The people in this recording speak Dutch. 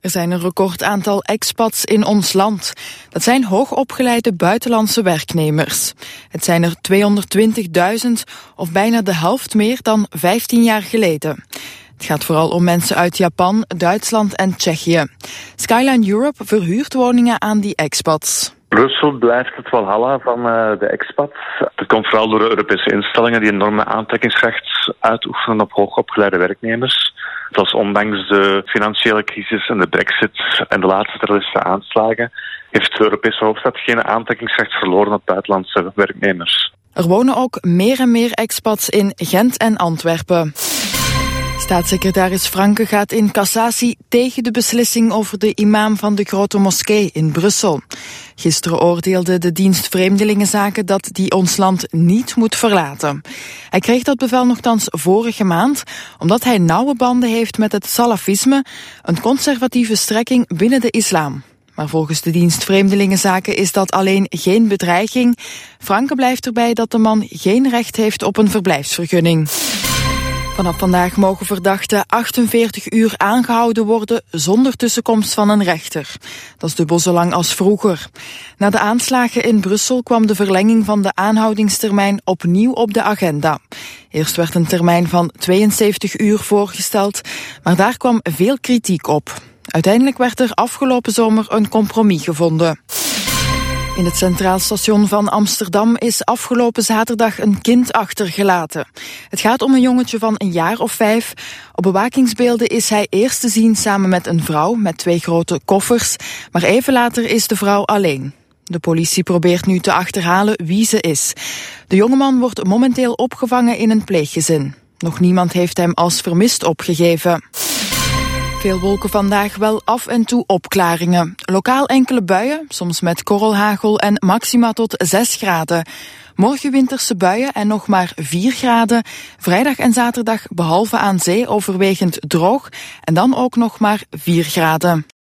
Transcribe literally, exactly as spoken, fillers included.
Er zijn een recordaantal expats in ons land. Dat zijn hoogopgeleide buitenlandse werknemers. Het zijn er tweehonderdtwintigduizend, of bijna de helft meer dan vijftien jaar geleden. Het gaat vooral om mensen uit Japan, Duitsland en Tsjechië. Skyline Europe verhuurt woningen aan die expats. Brussel blijft het walhalla van uh, de expats. Dat komt vooral door de Europese instellingen die enorme aantrekkingskracht uitoefenen op hoogopgeleide werknemers. Zelfs ondanks de financiële crisis en de brexit en de laatste terroristische aanslagen heeft de Europese hoofdstad geen aantrekkingskracht verloren op buitenlandse werknemers. Er wonen ook meer en meer expats in Gent en Antwerpen. Staatssecretaris Franke gaat in cassatie tegen de beslissing over de imam van de Grote Moskee in Brussel. Gisteren oordeelde de dienst Vreemdelingenzaken dat die ons land niet moet verlaten. Hij kreeg dat bevel nogthans vorige maand, omdat hij nauwe banden heeft met het salafisme, een conservatieve strekking binnen de islam. Maar volgens de dienst Vreemdelingenzaken is dat alleen geen bedreiging. Franke blijft erbij dat de man geen recht heeft op een verblijfsvergunning. Vanaf vandaag mogen verdachten achtenveertig uur aangehouden worden zonder tussenkomst van een rechter. Dat is dubbel zo lang als vroeger. Na de aanslagen in Brussel kwam de verlenging van de aanhoudingstermijn opnieuw op de agenda. Eerst werd een termijn van tweeënzeventig uur voorgesteld, maar daar kwam veel kritiek op. Uiteindelijk werd er afgelopen zomer een compromis gevonden. In het Centraal Station van Amsterdam is afgelopen zaterdag een kind achtergelaten. Het gaat om een jongetje van een jaar of vijf. Op bewakingsbeelden is hij eerst te zien samen met een vrouw met twee grote koffers, maar even later is de vrouw alleen. De politie probeert nu te achterhalen wie ze is. De jongeman wordt momenteel opgevangen in een pleeggezin. Nog niemand heeft hem als vermist opgegeven. Veel wolken vandaag, wel af en toe opklaringen. Lokaal enkele buien, soms met korrelhagel en maxima tot zes graden. Morgen winterse buien en nog maar vier graden. Vrijdag en zaterdag behalve aan zee overwegend droog en dan ook nog maar vier graden.